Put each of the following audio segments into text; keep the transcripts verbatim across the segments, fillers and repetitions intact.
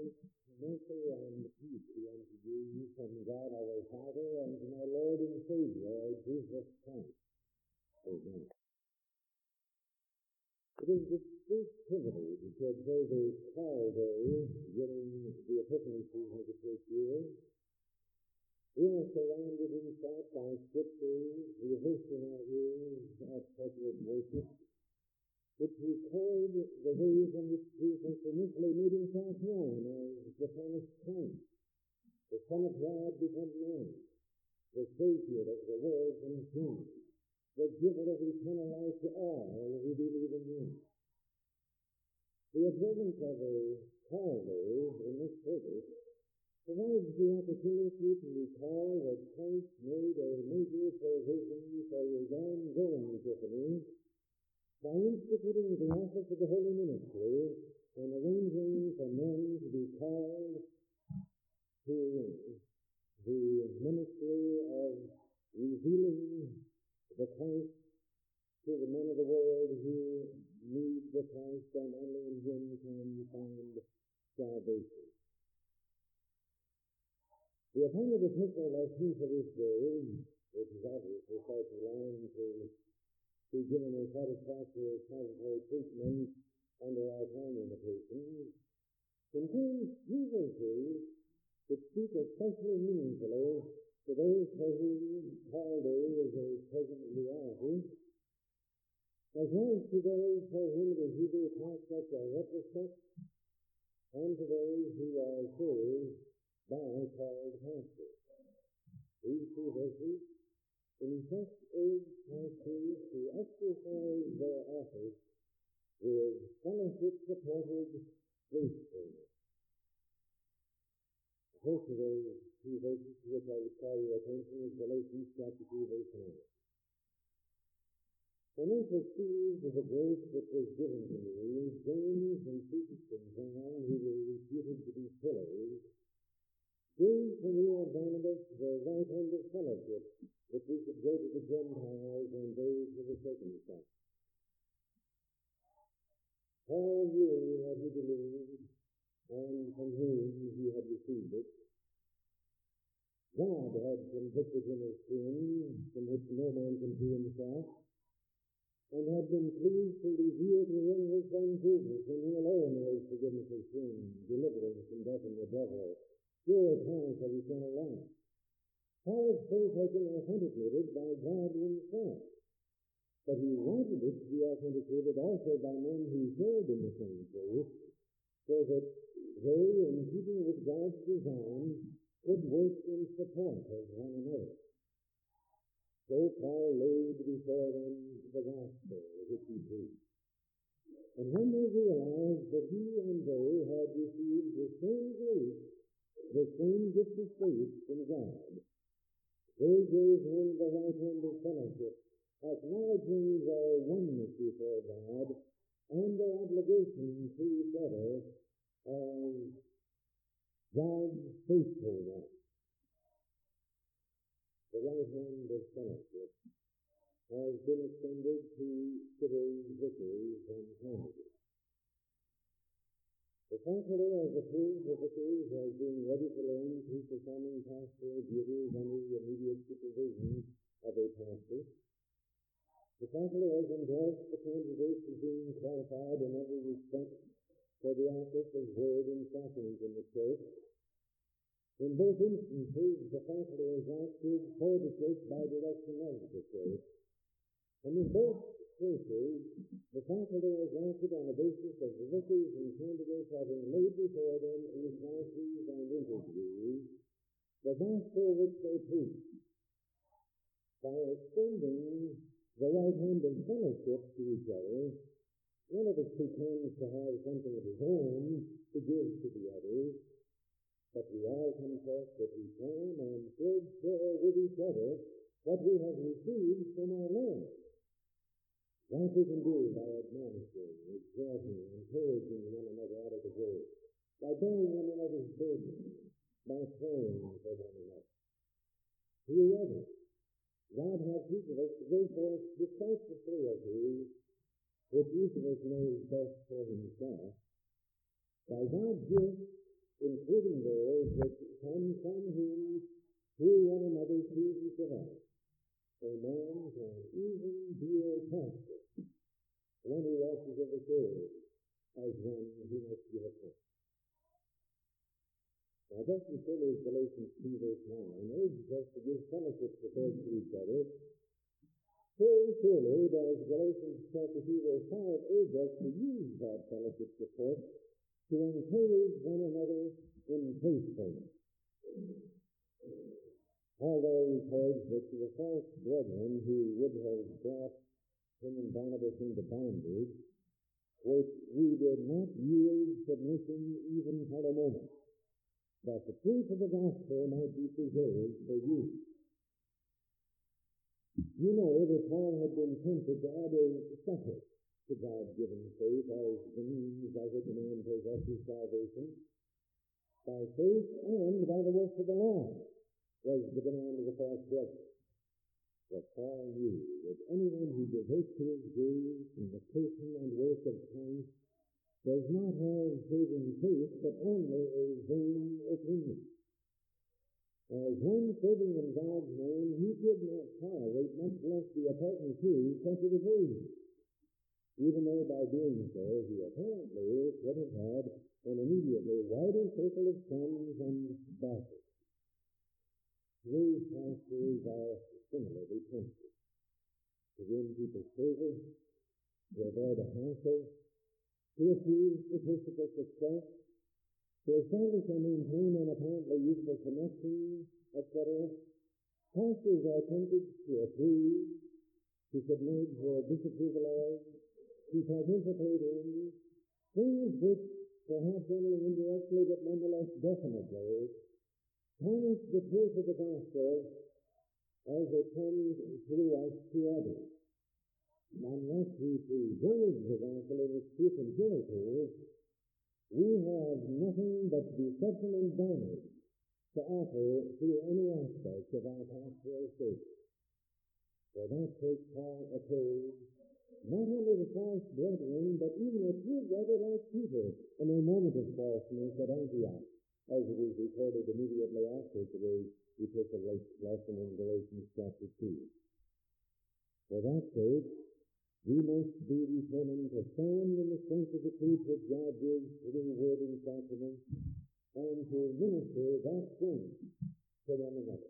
Grace, mercy, and peace be unto you from God our Father and from our Lord and Savior, Jesus Christ. Amen. It is the first privilege to observe a call day during the Epiphany season of the church year. We are surrounded in thought by Scriptures, rehearsed in our ears at corporate worship, which record the ways in which Jesus initially made himself known as the promised Christ, the Son of God become man, the Savior of the world from sin, the giver of eternal life to all who believe in him. The observance of a call day in this service provides the opportunity to recall that Christ made a major provision for his ongoing epiphany by instituting the office of the holy ministry and arranging for men to be called to the ministry of revealing the Christ to the men of the world who need the Christ and only in him can find salvation. The appointed epistle lesson for this day, which is obviously quite too long to be given a satisfactory expository treatment under our time limitations, contains three verses which speak especially meaningfully to those for whom call day is a present reality, as well as to those for whom the Hebrew prospect of retrospect, and to those who are served by called pastors. These two verses in effect urge pastors to exercise their office with fellowship-supported faithfulness. The first of those two verses to which I would call your attention is Galatians chapter two, verse nine. When I perceived the grace that was given to me, James and Cephas and John, who were reputed to be pillars, gave to me and Barnabas the right hand of fellowship, that we should go to the Gentiles and those who were circumcised. Paul knew what he believed, and from whom he had received it. God had convicted him of sin, from which no man can free himself, and had been pleased to reveal to him his Son Jesus, and he alone was forgiveness of sin, deliverance from death and the devil, sure promise of eternal life. Paul's faith has been authenticated by God himself, but he wanted it to be authenticated also by men who shared in the same faith, so that they, in keeping with God's design, could work in support of one another. So Paul laid before them the gospel which he preached. And when they realized that he and they had received the same grace, the same gift of faith from God, they gave him the right hand of fellowship, acknowledging their oneness before God and their obligation to each other as God's faithful ones. The right hand of fellowship has been extended to today's vicars and candidates. The faculty of the approved vicars has been ready to learn through performing pastoral duties under the immediate supervision of a pastor. The faculty has endorsed the candidates as being qualified in every respect for the office of word and sacrament in the church. In both instances, the faculty has acted for the church by direction of the church. And in both cases, the faculty has acted on the basis of the vicars and candidates having laid before them through classes and interviews the gospel which they preach. By extending the right hand of fellowship to each other, none of us pretends to have something of his own to give to the others, but we all confess that we can and should share with each other what we have received from our Lord. That we can do by admonishing, exhorting, encouraging one another out of the word, by bearing one another's burdens, by praying for one another. Through others, God has teaching us to go forth despite the frailties which each of us knows best for himself, by God's gift including those which come from him through one another through the divine. A man can even be a pastor, one who watches of the soul, as one who must give account. Now, just as surely as Galatians two verse nine urges us to give fellowship to each other, so surely does Galatians chapter two verse five urge us to use that fellowship support to encourage one another in faithfulness. Although he records that to the false brethren who would have brought him and Barnabas into bondage, which we did not yield submission even for a moment, that the truth of the gospel might be preserved for you. You know that Paul had been tempted to add a supper to God-given faith as the means by which a man possesses salvation. By faith and by the works of the law was the command of the false brethren. But Paul knew that anyone who devotes to his gaze in the person and work of Christ does not have saving faith, but only a vain opinion. As one serving in God's name, he could not tolerate, much less be a partner to, such a devotion, even though by doing so he apparently would have had an immediately wider circle of friends and backers. These pastors are similarly tempted to win people's favor, to avoid a hassle, to achieve statistical success, to establish and maintain an apparently useful connection, et cetera. Pastors are tempted to approve, to submit their disapproval of, to participate in things which, perhaps only indirectly but nonetheless definitely, tarnish the truth of the gospel as it comes through us to others. Unless we preserve the gospel in its truth and purity, we have nothing but deception and damage to offer through any aspect of our pastoral service. For that sake, Paul opposed not only the false brethren, but even a true brother like Peter in a moment of falseness at Antioch, as it is recorded immediately after today's epistle lesson in Galatians chapter two. For that sake, we must be determined to stand in the strength of the truth which God gives through word and sacrament, and to minister that strength to one another.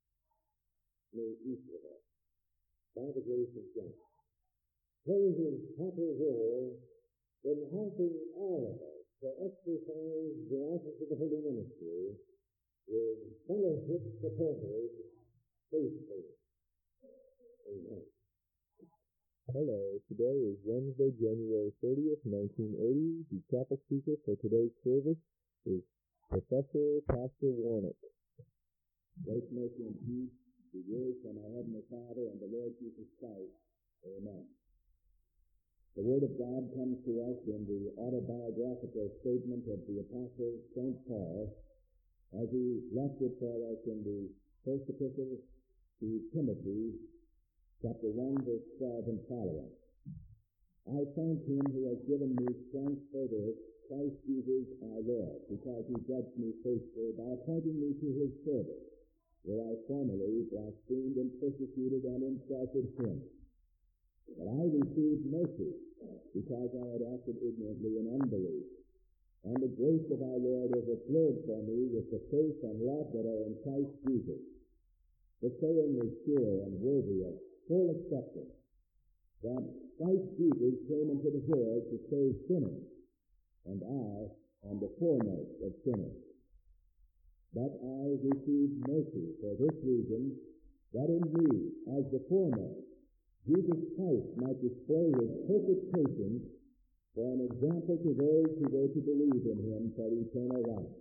May each of us, by the grace of God, play his proper role in helping all of us to exercise the office of the holy ministry with fellowship supported faithfully. Amen. Hello, today is Wednesday, January thirtieth, nineteen eighty. The chapel speaker for today's service is Professor Pastor Warnick. Grace, mercy, and peace be yours from our Heavenly Father and the Lord Jesus Christ. Amen. The Word of God comes to us in the autobiographical statement of the Apostle Saint Paul as he left it for us in the first epistle to Timothy, chapter one, verse twelve and following. I thank him who has given me strength for this, Christ Jesus our Lord, because he judged me faithful by appointing me to his service, where I formerly blasphemed and persecuted and insulted him. But I received mercy, because I had acted ignorantly in unbelief. And the grace of our Lord overflowed for me with the faith and love that are in Christ Jesus. The saying is sure and worthy of full acceptance, that Christ Jesus came into the world to save sinners, and I am the foremost of sinners. But I received mercy for this reason, that in me, as the foremost, Jesus Christ might display his perfect patience for an example to those who were to believe in him for eternal life.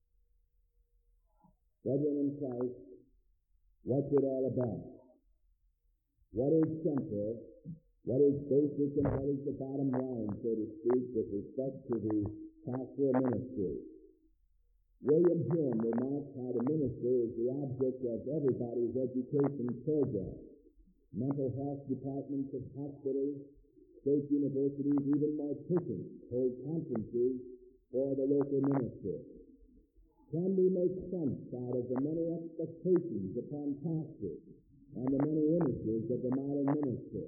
Brethren in Christ, what's it all about? What is central, what is basic, and what is the bottom line, so to speak, with respect to the pastoral ministry? William Hume remarks how the ministry is the object of everybody's education program. Mental health departments of hospitals, state universities, even morticians hold conferences for the local ministry. Can we make sense out of the many expectations upon pastors and the many images of the modern minister?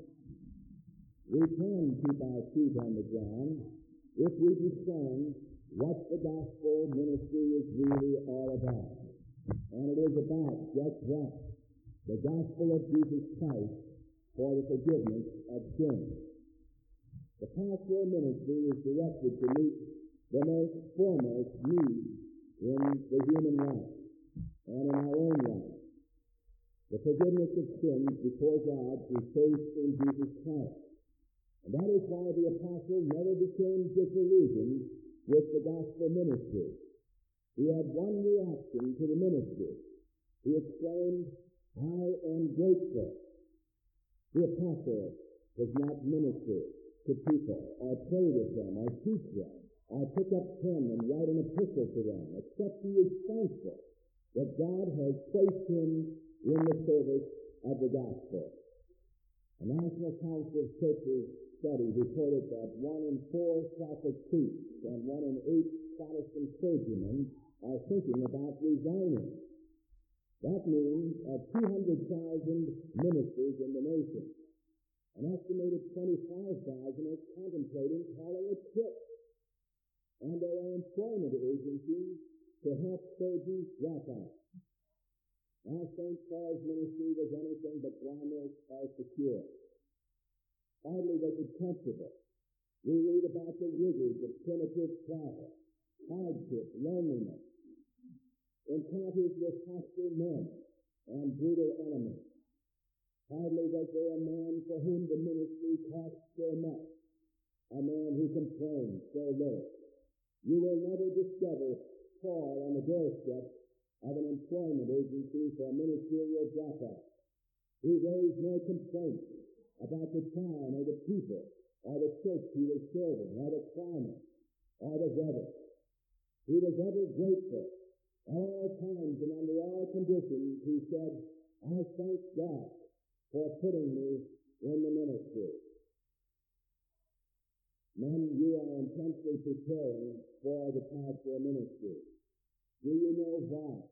We can keep our feet on the ground if we discern what the gospel ministry is really all about. And it is about just that, the gospel of Jesus Christ for the forgiveness of sins. The pastoral ministry is directed to meet the most foremost need in the human life and in our own life. The forgiveness of sins before God through faith in Jesus Christ. And that is why the apostle never became disillusioned with the gospel ministry. He had one reaction to the ministry. He exclaimed, I am grateful. The apostle does not minister to people or pray with them or teach them or pick up pen and write an epistle to them, except he is thankful that God has placed him in the service of the gospel. A National Council of Churches study reported that one in four Catholic priests and one in eight Protestant clergymen are thinking about resigning. That means of two hundred thousand ministers in the nation, an estimated twenty-five thousand are contemplating calling it quits. And there are employment agencies to help clergy drop out. Now, Saint Paul's ministry was anything but glamorous or secure. Hardly was it comfortable. We read about the rigors of primitive travel, hardship, loneliness, encounters with hostile men and brutal enemies. Hardly was there a man for whom the ministry cost so much, a man who complained so little. You will never discover Paul on the doorstep of an employment agency for a ministerial dropout. He raised no complaints about the town or the people or the church he was serving or the climate or the weather. He was ever grateful. At all times and under all conditions, he said, I thank God for putting me in the ministry. Men, you are intensely preparing for the pastoral ministry. Do you know why?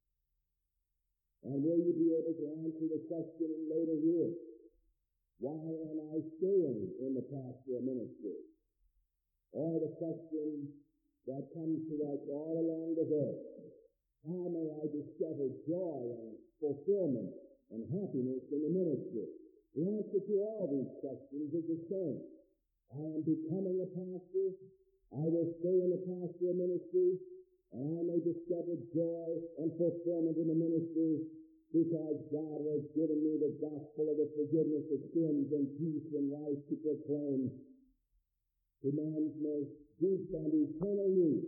And will you be able to answer the question in later years? Why am I staying in the pastoral ministry? Or the question that comes to us all along the way, how may I discover joy and fulfillment and happiness in the ministry? The answer to all these questions is the same. I am becoming a pastor. I will stay in the pastoral ministry, and I may discover joy and fulfillment in the ministry because God has given me the gospel of the forgiveness of sins and peace and life to proclaim to man's most deep and eternal need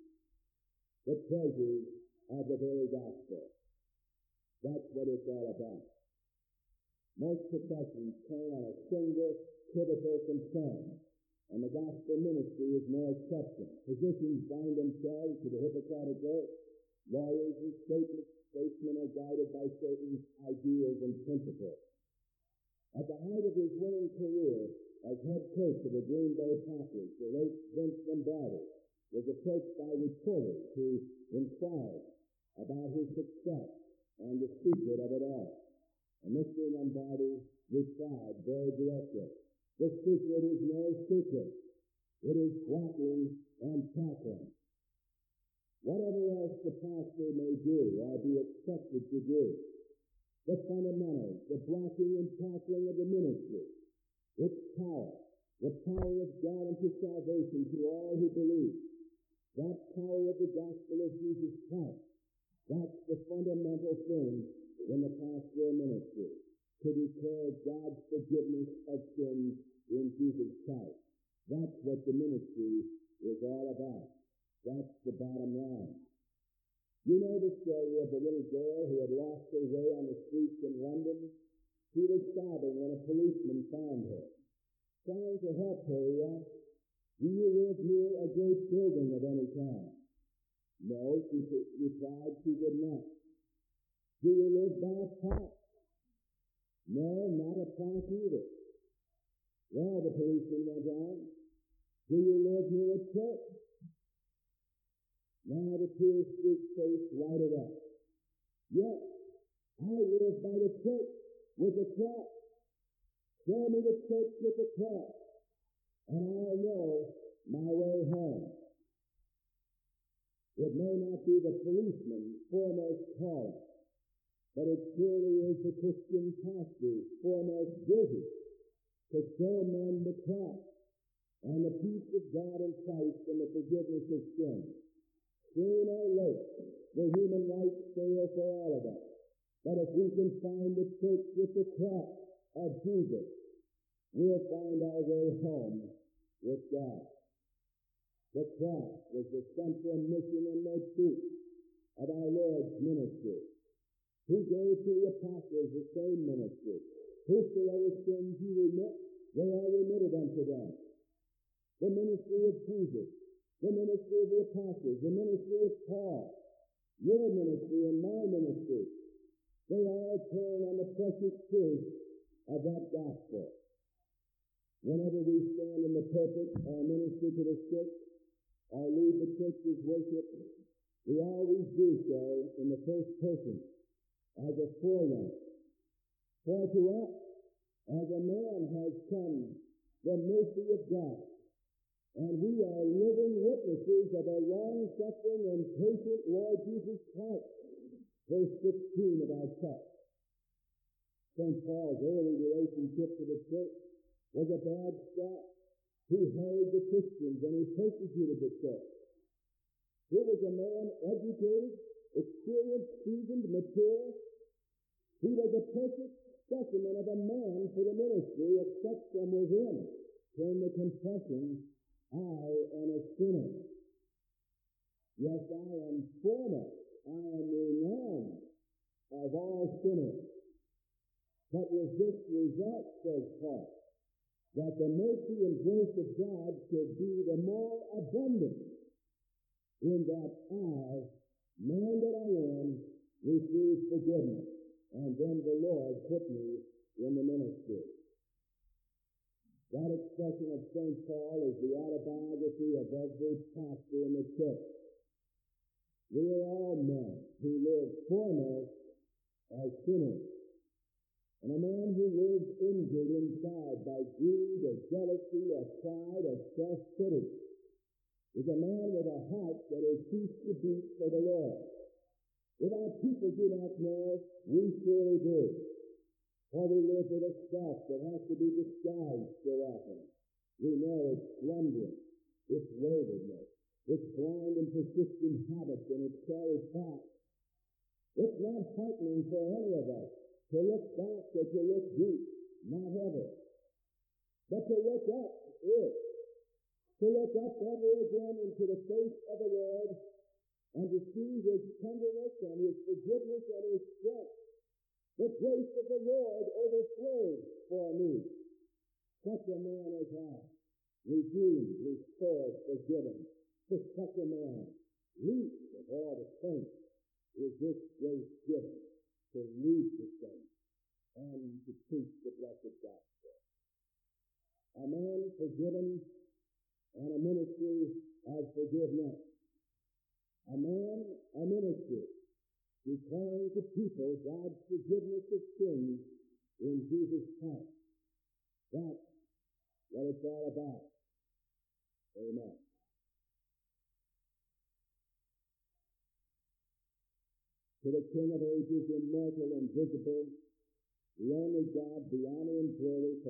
the treasures of the very gospel. That's what it's all about. Most professions turn on a single pivotal concern, and the gospel ministry is no exception. Physicians bind themselves to the Hippocratic oath. Lawyers and statesmen are guided by certain ideas and principles. At the height of his winning career as head coach of the Green Bay Packers, the late Vince Lombardi was approached by reporters who inquired about his success and the secret of it all. And Mister Lombardi replied very directly, the secret is no secret. It is blocking and tackling. Whatever else the pastor may do or be expected to do, the fundamentals, the blocking and tackling of the ministry, its power, the power of God unto salvation to all who believe, that power of the gospel of Jesus Christ, that's the fundamental thing in the pastoral ministry, to declare God's forgiveness of sins in Jesus Christ. That's what the ministry is all about. That's the bottom line. You know the story of the little girl who had lost her way on the streets in London? She was sobbing when a policeman found her. Trying to help her, he asked, do you live near a great building of any kind? No, she replied, she did not. Do you live by a park? No, not a park either. Well, the policeman went on, do you live near a church? Now the tear-streaked face lighted up. Yes, I live by the church with the cross. Show me the church with the cross, and I'll know my way home. It may not be the policeman's foremost calling, but it surely is the Christian pastor's foremost duty to show men the cross and the peace of God in Christ and the forgiveness of sin. Soon or late, the human rights fail for all of us. But if we can find the church with the cross of Jesus, we'll find our way home with God. The cross was the central mission and motif of our Lord's ministry. He gave to the apostles the same ministry. Whosoever sins you remit, they are remitted unto them. The ministry of Jesus, the ministry of the apostles, the ministry of Paul, your ministry and my ministry, they all turn on the precious truth of that gospel. Whenever we stand in the pulpit or minister to the sick or lead the church's worship, we always do so in the first person as a forerunner. For to us, as a man has come the mercy of God, and we are living witnesses of a long-suffering and patient Lord Jesus Christ. Verse sixteen of our text. Saint Paul's early relationship to the church was a bad start. He harried the Christians and he persecuted the church. He was a man educated, experienced, seasoned, mature. He was a perfect specimen of a man for the ministry, except from within came the confession, I am a sinner. Yes, I am foremost. I am renowned of all sinners. But with this result, says Paul, that the mercy and grace of God should be the more abundant, in that I, man that I am, receive forgiveness. And then the Lord put me in the ministry. That expression of Saint Paul is the autobiography of every pastor in the church. We are all men who live foremost as sinners. And a man who lives injured inside by greed or jealousy or pride or self-pity is a man with a heart that has ceased to beat for the Lord. If our people do not know, we surely do. For we live with a self that has to be disguised so often. We know its slumbering, its waywardness, its blind and persistent habits, and its sorry past. It's not heartening for any of us to look back or to look deep, not ever. But to look up is. To look up ever again into the face of the Lord and to see His tenderness and His forgiveness and His strength. The grace of the Lord overflows for me. Such a man as I, redeemed, restored, forgiven. To such a man, least of all the saints, is this grace given to lead the saints and to preach the blessed gospel. A man forgiven and a ministry of forgiveness. A man, a ministry, declaring to people God's forgiveness of sins in Jesus Christ. That's what it's all about. Amen. To the King of ages, immortal and visible, the only God, be honor and glory